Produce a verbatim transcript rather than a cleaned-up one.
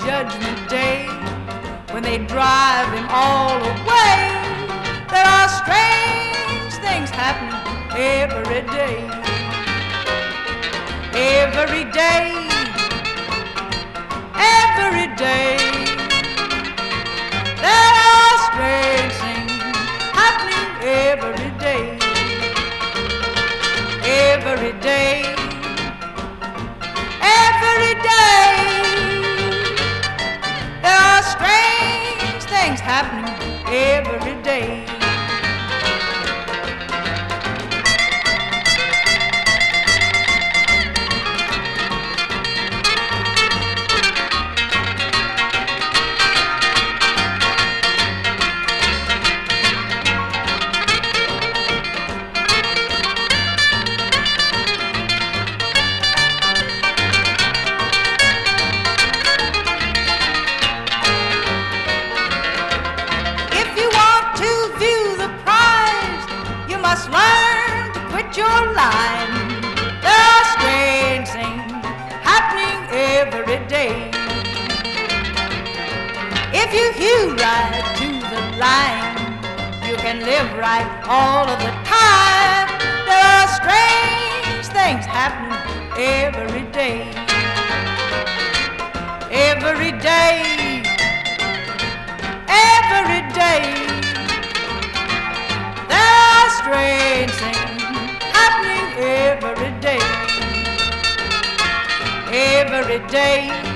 Judgment Day, when they drive him all away. There are strange things happening every day. Every day, every day, there are strange things happening every day. Every day, every day, there are strange things happening every day. Must learn to quit your line. There are strange things happening every day. If you hew right to the line, you can live right all of the time. There are strange things happening every day. Every day, every day, strange things happening every day. Every day.